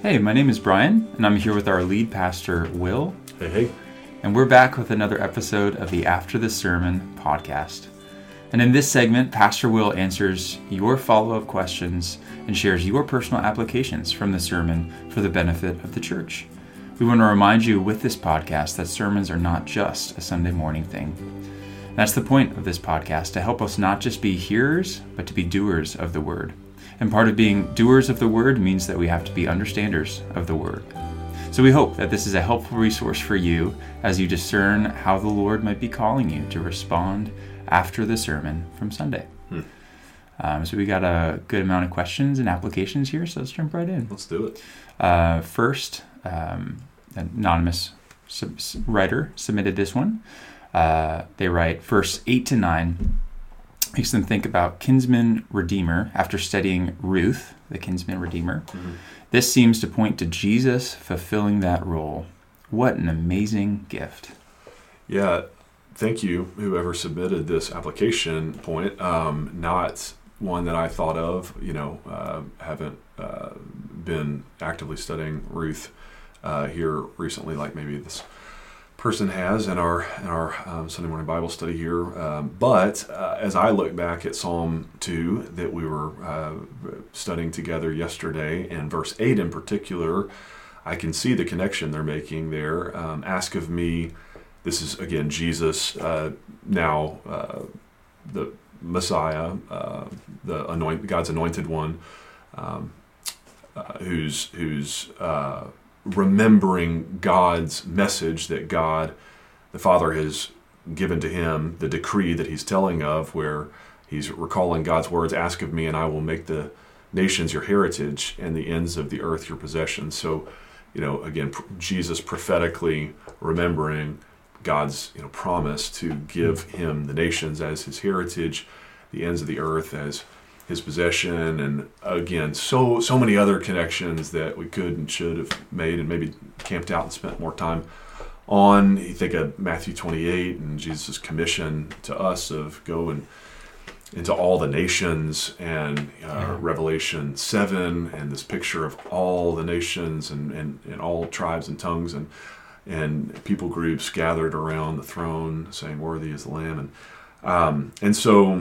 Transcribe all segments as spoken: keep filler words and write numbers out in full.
Hey, my name is Brian, and I'm here with our lead pastor, Will. Hey, hey. And we're back with another episode of the After the Sermon podcast. And in this segment, Pastor Will answers your follow-up questions and shares your personal applications from the sermon for the benefit of the church. We want to remind you with this podcast that sermons are not just a Sunday morning thing. That's the point of this podcast, to help us not just be hearers, but to be doers of the word. And part of being doers of the word means that we have to be understanders of the word. So we hope that this is a helpful resource for you as you discern how the Lord might be calling you to respond after the sermon from Sunday. Hmm. Um, so we got a good amount of questions and applications here, so let's jump right in. Let's do it. Uh, first, um, an anonymous sub- writer submitted this one. Uh, they write, verse eight to nine makes them think about kinsman redeemer after studying Ruth, the kinsman redeemer. Mm-hmm. This seems to point to Jesus fulfilling that role. What an amazing gift. Yeah, thank you, whoever submitted this application point. Um, not one that I thought of, you know, uh, haven't uh, been actively studying Ruth uh, here recently, like maybe this person has in our in our um, Sunday morning Bible study here. Um, but uh, as I look back at Psalm two that we were uh, studying together yesterday, and verse eight in particular, I can see the connection they're making there. Um, Ask of me, this is again Jesus, uh, now uh, the Messiah, uh, the anoint, God's anointed one, um, uh, who's who's uh, remembering God's message that God, the Father, has given to him, the decree that he's telling of, where he's recalling God's words, ask of me and I will make the nations your heritage and the ends of the earth your possession. So, you know, again, Jesus prophetically remembering God's, you know, promise to give him the nations as his heritage, the ends of the earth as his possession, and again, so so many other connections that we could and should have made and maybe camped out and spent more time on. You think of Matthew twenty-eight and Jesus' commission to us of go and into all the nations, and uh, yeah. Revelation seven and this picture of all the nations and, and, and all tribes and tongues and and people groups gathered around the throne saying, worthy is the Lamb. And um, and so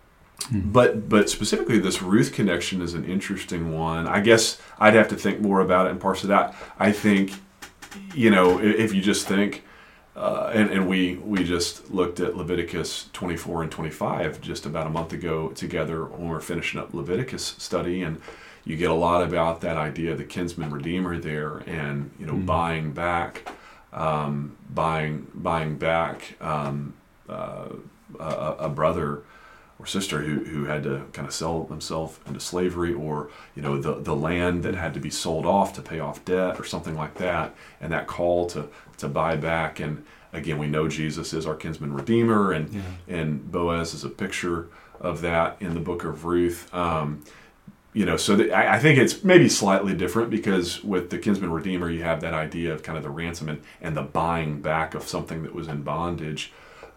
But but specifically, this Ruth connection is an interesting one. I guess I'd have to think more about it and parse it out. I think, you know, if you just think, uh, and, and we we just looked at Leviticus twenty-four and twenty-five just about a month ago together when we were finishing up Leviticus study, and you get a lot about that idea of the kinsman redeemer there, and, you know, mm-hmm. buying back, um, buying buying back um, uh, a, a brother or sister who, who had to kind of sell themselves into slavery, or, you know, the, the land that had to be sold off to pay off debt or something like that, and that call to, to buy back. And again, we know Jesus is our kinsman redeemer, and yeah. and Boaz is a picture of that in the book of Ruth. Um, you know, so the, I, I think it's maybe slightly different, because with the kinsman redeemer, you have that idea of kind of the ransom and, and the buying back of something that was in bondage.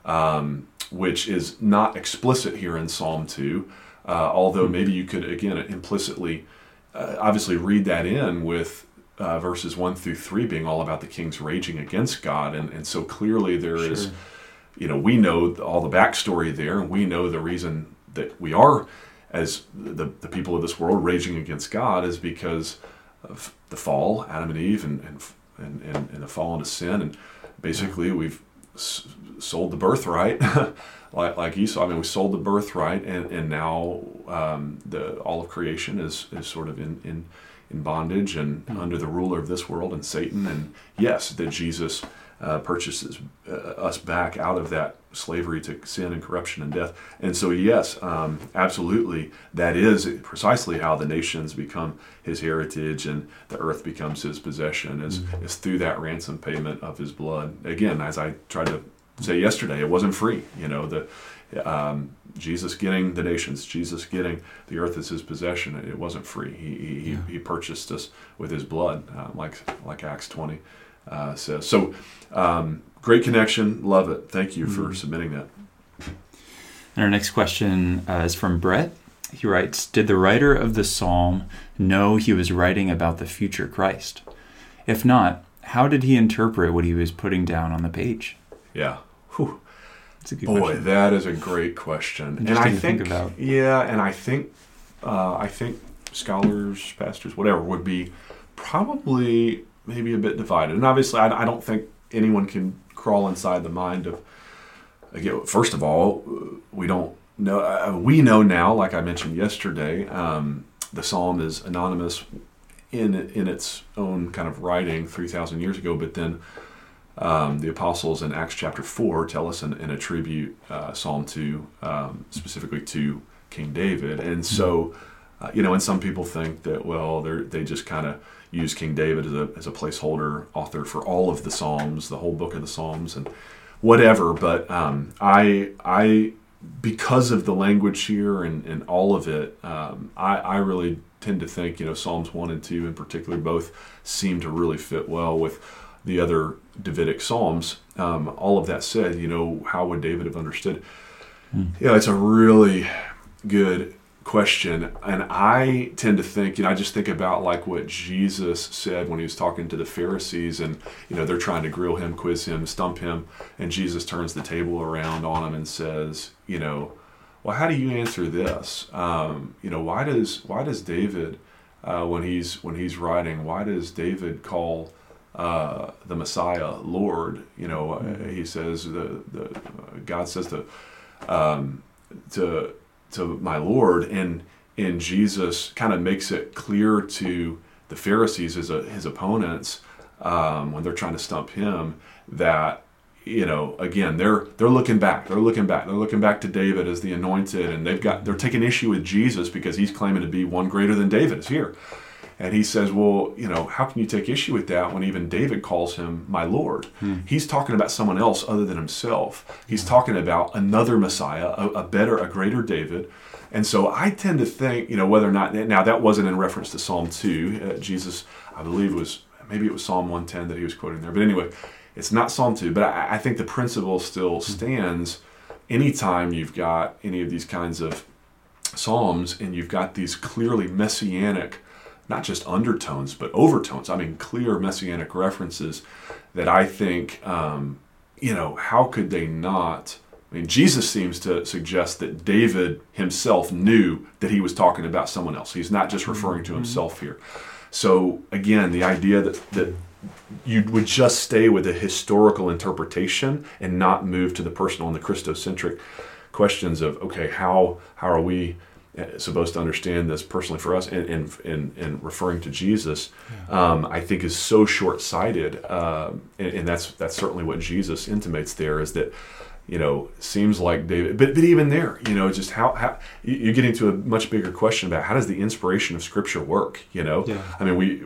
Um, which is not explicit here in Psalm two, uh, although maybe you could, again, implicitly, uh, obviously read that in with uh, verses one through three being all about the kings raging against God. And, and so clearly there sure. is, you know, we know all the backstory there, and we know the reason that we are, as the, the people of this world, raging against God is because of the fall, Adam and Eve, and, and, and, and the fall into sin. And basically we've sold the birthright, like like Esau. I mean, we sold the birthright, and and now um, the all of creation is is sort of in in, in bondage and mm-hmm. under the ruler of this world and Satan. And yes, that Jesus uh, purchases uh, us back out of that slavery to sin and corruption and death. And so yes, um, absolutely, that is precisely how the nations become his heritage and the earth becomes his possession, is, mm-hmm. is through that ransom payment of his blood. Again, as I tried to say yesterday, it wasn't free. You know, the um, Jesus getting the nations, Jesus getting the earth as his possession, it wasn't free. He he, yeah. he purchased us with his blood, uh, like like Acts twenty uh, says. So um, great connection, love it. Thank you mm-hmm. for submitting that. And our next question uh, is from Brett. He writes, did the writer of the psalm know he was writing about the future Christ? If not, how did he interpret what he was putting down on the page? Yeah. Whew. That's a good Boy, question. that is a great question. And Interesting I to think, think about. yeah, and I think, uh, I think scholars, pastors, whatever, would be probably maybe a bit divided. And obviously, I, I don't think anyone can crawl inside the mind of. Again, first of all, we don't know. Uh, we know now, like I mentioned yesterday, um, the psalm is anonymous in in its own kind of writing three thousand years ago. But then um, the apostles in Acts chapter four tell us and, and attribute uh, Psalm two um, specifically to King David. And so, uh, you know, and some people think that well, they they just kind of use King David as a as a placeholder author for all of the Psalms, the whole book of the Psalms, and whatever, but um, I, I, because of the language here and, and all of it, um, I, I really tend to think, you know, Psalms one and two in particular both seem to really fit well with the other Davidic Psalms. Um, all of that said, you know, how would David have understood? Hmm. You know, it's a really good question, and I tend to think, you know, I just think about like what Jesus said when he was talking to the Pharisees, and you know they're trying to grill him, quiz him, stump him, and Jesus turns the table around on him and says, you know, well, how do you answer this? Um, you know, why does why does David, uh, when he's when he's writing, why does David call uh, the Messiah Lord? You know, mm-hmm. he says the the uh, God says to um, to to my Lord, and and Jesus kind of makes it clear to the Pharisees, as a, his opponents, um, when they're trying to stump him, that you know again they're they're looking back, they're looking back, they're looking back to David as the anointed, and they've got they're taking issue with Jesus because he's claiming to be one greater than David is here, and he says, well, you know, how can you take issue with that when even David calls him my Lord? Hmm. He's talking about someone else other than himself. He's talking about another Messiah, a, a better, a greater David. And so I tend to think, you know, whether or not, now that wasn't in reference to Psalm two. Uh, Jesus, I believe, was, maybe it was Psalm one ten that he was quoting there. But anyway, it's not Psalm two. But I, I think the principle still stands anytime you've got any of these kinds of Psalms and you've got these clearly messianic, not just undertones, but overtones. I mean, clear messianic references that I think, um, you know, how could they not? I mean, Jesus seems to suggest that David himself knew that he was talking about someone else. He's not just referring to himself here. So again, the idea that, that you would just stay with a historical interpretation and not move to the personal and the Christocentric questions of, okay, how how are we supposed to understand this personally for us, and in, in, in referring to Jesus, yeah. um, I think is so short-sighted, uh, and, and that's that's certainly what Jesus intimates there, is that, you know, seems like David, but but even there, you know, just how, how you're getting to a much bigger question about how does the inspiration of Scripture work, you know? Yeah. I mean, we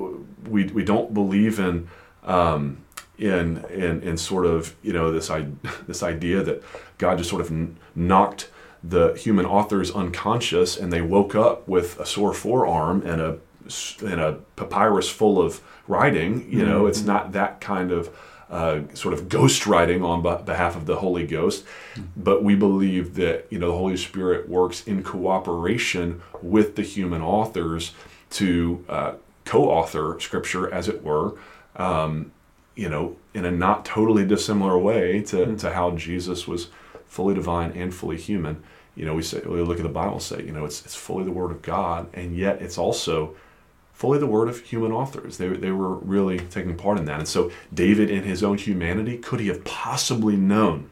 we we don't believe in um, in in in sort of, you know, this I, this idea that God just sort of n- knocked the human authors unconscious and they woke up with a sore forearm and a and a papyrus full of writing. You know, mm-hmm. It's not that kind of uh, sort of ghost writing on b- behalf of the Holy Ghost, mm-hmm. but we believe that, you know, the Holy Spirit works in cooperation with the human authors to uh, co-author Scripture, as it were, um, you know, in a not totally dissimilar way to, mm-hmm. to how Jesus was fully divine and fully human. You know, we say, we look at the Bible and say, you know, it's it's fully the Word of God, and yet it's also fully the Word of human authors. They they were really taking part in that. And so David, in his own humanity, could he have possibly known,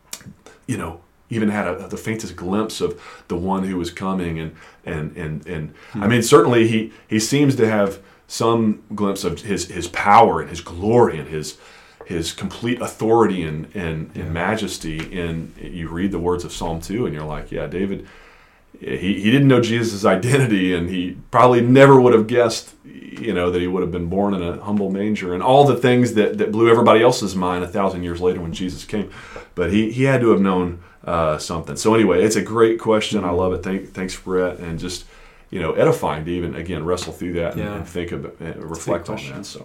you know, even had a, the faintest glimpse of the one who was coming? And and and and mm-hmm. I mean, certainly he he seems to have some glimpse of his his power and his glory and his his complete authority and, and, yeah. and majesty. And you read the words of Psalm two and you're like, yeah, David, he, he didn't know Jesus' identity, and he probably never would have guessed, you know, that he would have been born in a humble manger and all the things that, that blew everybody else's mind a thousand years later when Jesus came. But he, he had to have known uh, something. So anyway, it's a great question. I love it. Thank, thanks, Brett. And just, you know, edifying to even, again, wrestle through that yeah. and, and think about and reflect on that. So.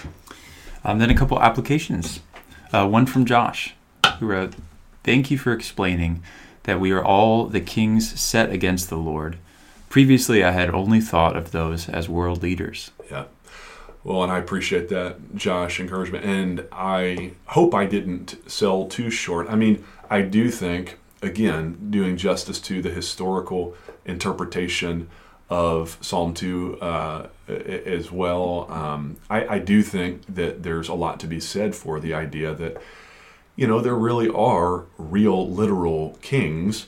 Um, then a couple applications. Uh, one from Josh, who wrote, "Thank you for explaining that we are all the kings set against the Lord. Previously, I had only thought of those as world leaders. Yeah. Well, and I appreciate that, Josh, encouragement. And I hope I didn't sell too short. I mean, I do think, again, doing justice to the historical interpretation of Psalm two uh, as well, um, I, I do think that there's a lot to be said for the idea that, you know, there really are real, literal kings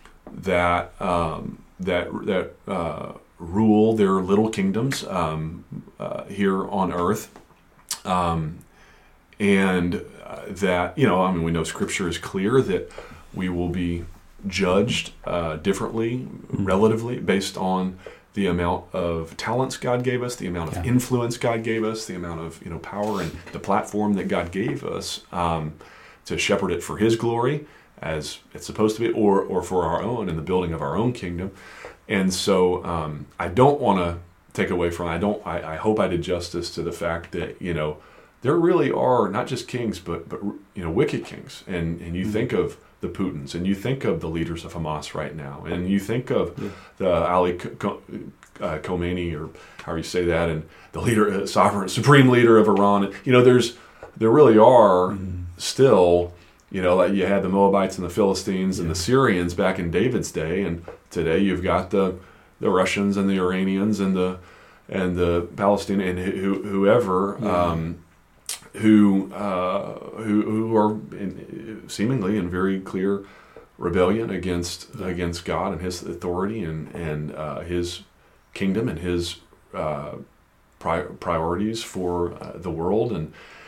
that um, that that uh, rule their little kingdoms um, uh, here on earth, um, and uh, that, you know, I mean, we know Scripture is clear that we will be judged uh, differently, relatively, based on the amount of talents God gave us, the amount of yeah. influence God gave us, the amount of, you know, power and the platform that God gave us um, to shepherd it for His glory, as it's supposed to be, or or for our own in the building of our own kingdom. And so um, I don't want to take away from. I don't. I, I hope I did justice to the fact that, you know, there really are not just kings, but but you know, wicked kings. And and you mm-hmm. think of the Putins, and you think of the leaders of Hamas right now, and you think of yeah. the Ali uh, Khamenei, or however you say that, and the leader, uh, sovereign, supreme leader of Iran. You know, there's there really are mm-hmm. still, you know, like you had the Moabites and the Philistines yeah. and the Syrians back in David's day, and today you've got the the Russians and the Iranians and the and the Palestinian and who, whoever. Yeah. Um, Who, uh, who who are in, seemingly in very clear rebellion against against God and His authority and and uh, His kingdom and His uh, pri- priorities for uh, the world, and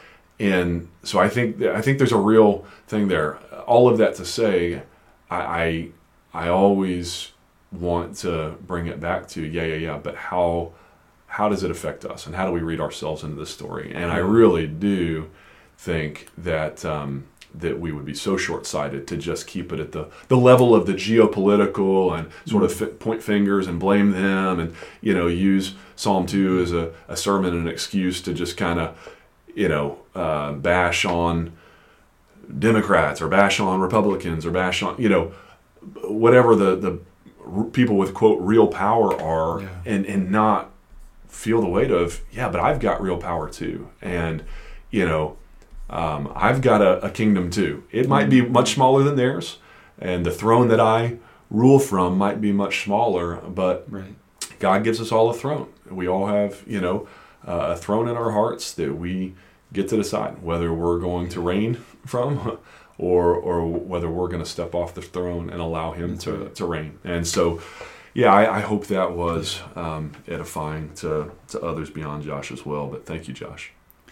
and so I think I think there's a real thing there. All of that to say, I I, I always want to bring it back to yeah yeah yeah, but how. How does it affect us, and how do we read ourselves into this story? And I really do think that um, that we would be so short-sighted to just keep it at the, the level of the geopolitical and sort of f- point fingers and blame them, and, you know, use Psalm two as a, a sermon and an excuse to just kind of, you know, uh, bash on Democrats or bash on Republicans or bash on, you know, whatever the, the people with, quote, real power are, yeah. and, and not feel the weight of, yeah, but I've got real power too. And, you know, um, I've got a, a kingdom too. It might be much smaller than theirs, and the throne that I rule from might be much smaller, but right. God gives us all a throne. We all have, you know, uh, a throne in our hearts that we get to decide whether we're going to reign from or or whether we're going to step off the throne and allow Him That's to, right. to reign. And so, yeah, I, I hope that was um, edifying to, to others beyond Josh as well. But thank you, Josh.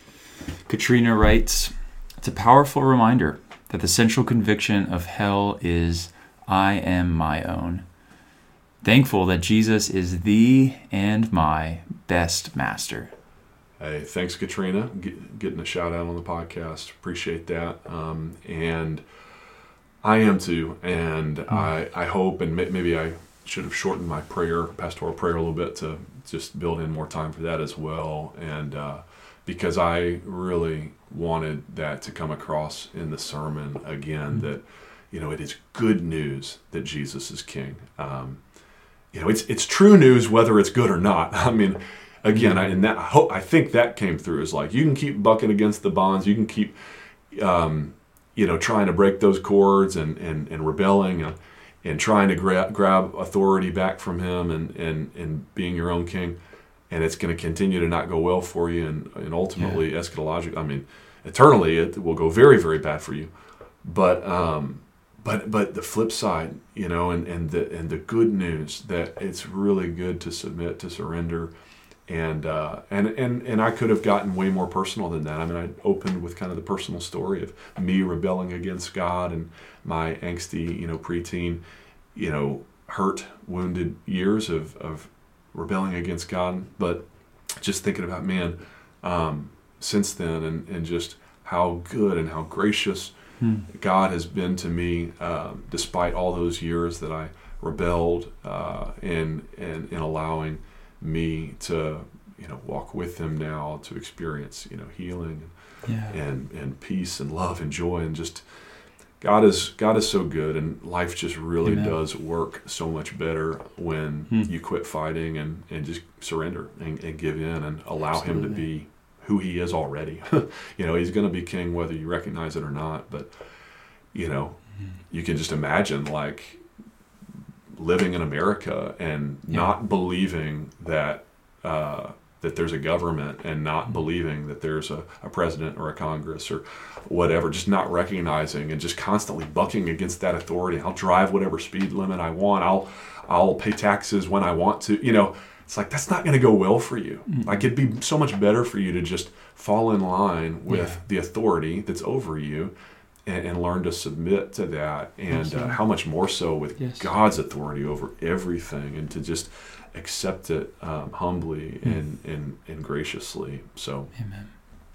Katrina writes, it's a powerful reminder that the central conviction of hell is, I am my own. Thankful that Jesus is the and my best master. Hey, thanks, Katrina, Get, getting a shout out on the podcast. Appreciate that. Um, and I am too. And mm. I, I hope, and maybe I should have shortened my prayer, pastoral prayer a little bit to just build in more time for that as well. And uh, because I really wanted that to come across in the sermon again, mm-hmm. that, you know, it is good news that Jesus is King. Um, you know, it's it's true news whether it's good or not. I mean, again, I, and that, I, hope, I think that came through is like, you can keep bucking against the bonds, you can keep, um, you know, trying to break those cords and, and, and rebelling and, and trying to gra- grab authority back from Him and, and, and being your own king. And it's going to continue to not go well for you, and, and ultimately, yeah. eschatologically, I mean, eternally, it will go very, very bad for you. But um, but but the flip side, you know, and, and the and the good news that it's really good to submit, to surrender, and uh, and and and I could have gotten way more personal than that. I mean, I opened with kind of the personal story of me rebelling against God and my angsty, you know, preteen, you know, hurt, wounded years of of. rebelling against God, but just thinking about, man, um, since then, and, and just how good and how gracious hmm. God has been to me, um, despite all those years that I rebelled, uh, in, in in allowing me to, you know, walk with Him now, to experience, you know, healing, yeah. and and peace and love and joy, and just God is God is so good, and life just really Amen. does work so much better when Hmm. you quit fighting and, and just surrender and, and give in and allow Him to Absolutely. be who He is already. You know, He's going to be King whether you recognize it or not. But you know, Hmm. you can just imagine like living in America and Yeah. not believing that uh, that there's a government, and not Mm-hmm. believing that there's a, a president or a Congress or whatever, just not recognizing and just constantly bucking against that authority. I'll drive whatever speed limit I want. I'll I'll pay taxes when I want to. You know, it's like that's not going to go well for you. Mm-mm. Like it'd be so much better for you to just fall in line with Yeah. the authority that's over you. And, and learn to submit to that, and uh, Absolutely. how much more so with Yes. God's authority over everything, and to just accept it um, humbly Mm. and, and and graciously. So, Amen.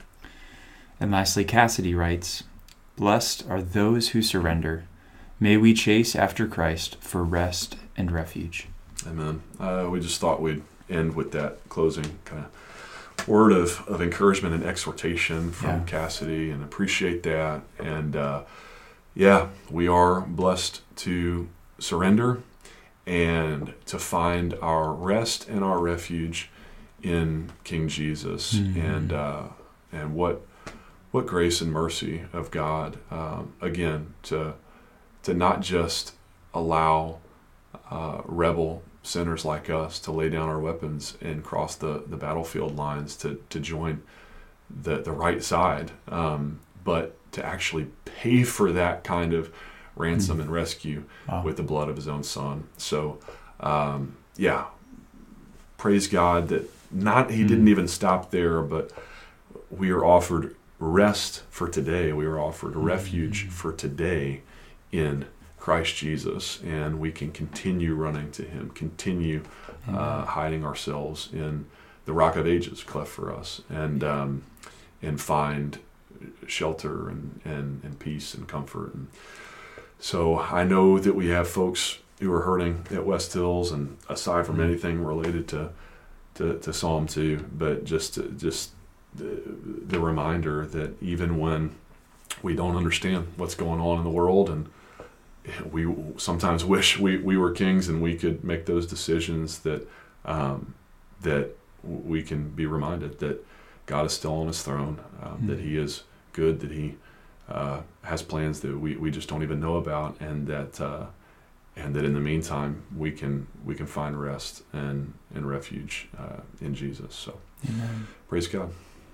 And lastly, Cassidy writes, "Blessed are those who surrender. May we chase after Christ for rest and refuge." amen. Uh, we just thought we'd end with that closing kind of word of, of encouragement and exhortation from Yeah. Cassidy, and appreciate that. And uh, yeah, we are blessed to surrender and to find our rest and our refuge in King Jesus. Mhm. And uh, and what what grace and mercy of God, um, again, to to not just allow uh, rebel sinners like us to lay down our weapons and cross the, the battlefield lines to, to join the, the right side, um, but to actually pay for that kind of ransom Mm. and rescue Wow. with the blood of His own Son. So, um, yeah, praise God that not He Mm. didn't even stop there, but we are offered rest for today. We are offered refuge Mm. for today in Christ Jesus, and we can continue running to Him, continue uh, Amen. hiding ourselves in the Rock of Ages cleft for us, and um, and find shelter and, and, and peace and comfort. And so I know that we have folks who are hurting at West Hills, and aside from Mm. anything related to, to, to Psalm two, but just to, just the, the reminder that even when we don't understand what's going on in the world, and we sometimes wish we, we were kings and we could make those decisions, that um, that we can be reminded that God is still on His throne, um, Mm. that He is good, that He uh, has plans that we, we just don't even know about, and that uh, and that in the meantime we can we can find rest and, and refuge uh, in Jesus. So Amen. praise God.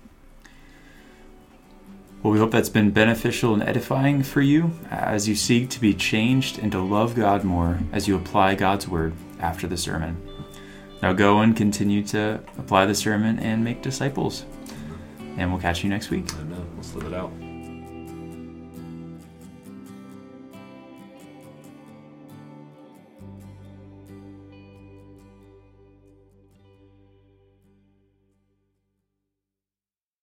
Well, we hope that's been beneficial and edifying for you as you seek to be changed and to love God more as you apply God's Word after the sermon. Now go and continue to apply the sermon and make disciples. And we'll catch you next week. Amen. Let's live it out.